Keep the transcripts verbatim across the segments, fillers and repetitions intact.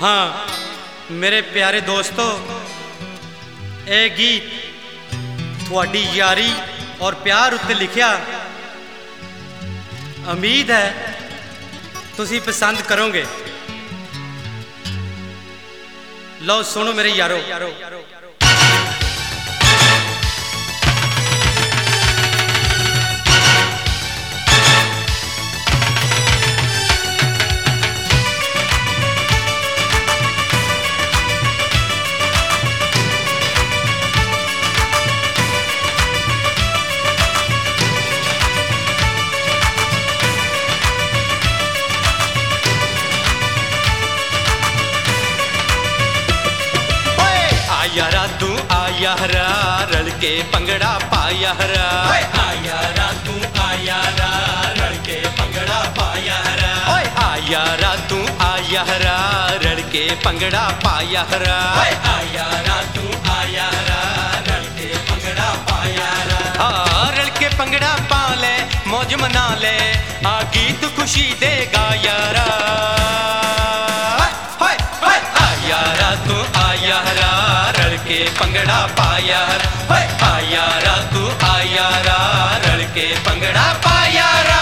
हाँ मेरे प्यारे दोस्तों, ये गीत थोड़ी यारी और प्यार उत्ते लिखिया। उम्मीद है तुसी पसंद करोगे। लो सुनो मेरे यारो, यारो, यारो, यारो। यारा तू आया हरा रल के पंगड़ा पाया हरा। आया रा तू आया रा रल के पंगड़ा पाया हरा। आया रा तू आया हरा रल के पंगड़ा पाया हरा। आया रा तू आया रा रल के पंगड़ा पाया हरा। हाँ रल के पंगड़ा पा ले, मौज मना ले, आ गीत खुशी देगा यारा। आया रा तू आया हरा रल के पंगड़ा पाया हरा। आया रा तू आया रा रल के पंगड़ा पाया रा।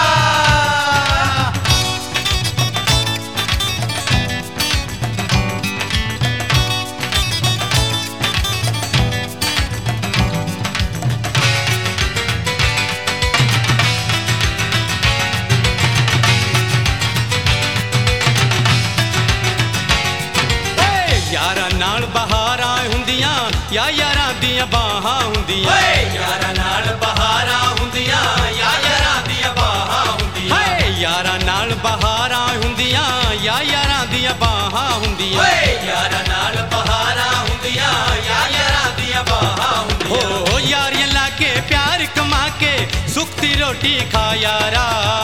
यारा नाल बहारां हुंदियां या यारां दियां बाहां हुंदियां। यारा नाल बहारां हुंदियां या यारां दियां बाहां हुंदियां। यारा नाल बहारां हुंदियां या यारां दियां बाहां हुंदियां। यारा नाल बहारां हुंदियां या यारां दियां बाहां हुंदियां। हो यारियां लाके प्यार कमा के सुखती रोटी खा यारा।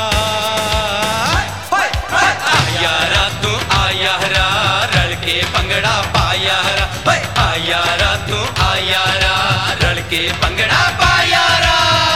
यारा तू आया हरा रल के पंगड़ा पाया हरा। आया रा तू आया रा रल के पंगड़ा पाया रा।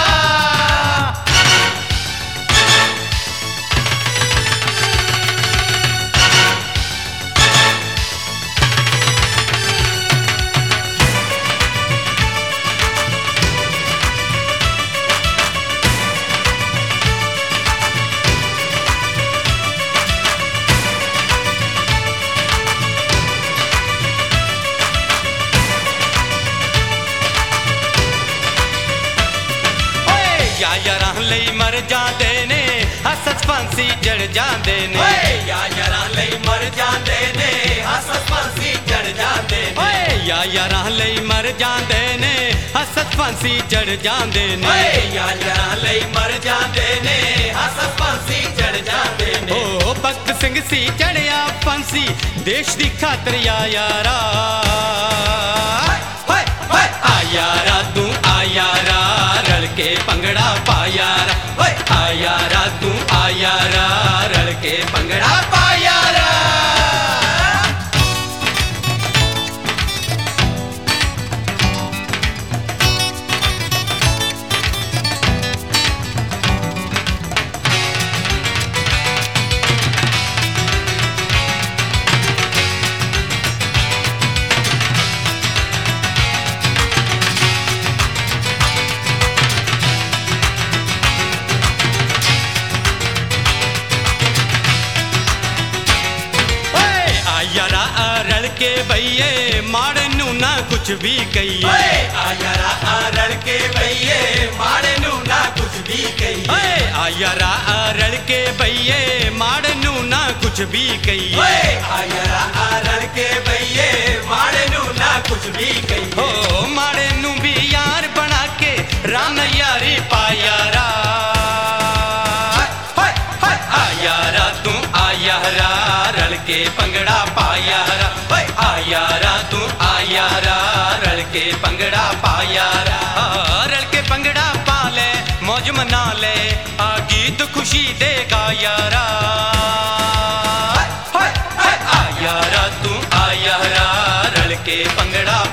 या यारां लई मर जांदे ने हसत फांसी चढ़ जांदे ने। या यारां लई मर जांदे ने हसत फांसी चढ़ जांदे ने। या यारां लई मर जांदे ने हसत फांसी चढ़ जांदे ने। या यारां लई मर जांदे ने हसत फांसी चढ़ जांदे ने। ओ भगत सिंह सी चढ़िया फांसी देश दी खातर या यारा। आया रा तू आया रा रल के पंगड़ा पाया रा। आया रा तू आया रा रल के पंगड़ा पाया रा। यारा रल के भैये माड़े नू ना कुछ भी कहिए। आया रा रल के भैये माड़े नू ना कुछ भी कहिए। आया रा रल के भैये माड़े नू ना कुछ भी कहिए। आया रा रल के भैये माड़े नू ना कुछ भी कहिए। हो माड़े नू भी यार बना के राम यारी पाया रा। आया रा तू आया रा रल के पंगड़ा पाया रा। आया रा तू आया रा रल के पंगड़ा पाया रा। रल के पंगड़ा पा ले, मौज मना ले, आ गीत खुशी देगा यारा। आया रा तू आया रा रल के पंगड़ा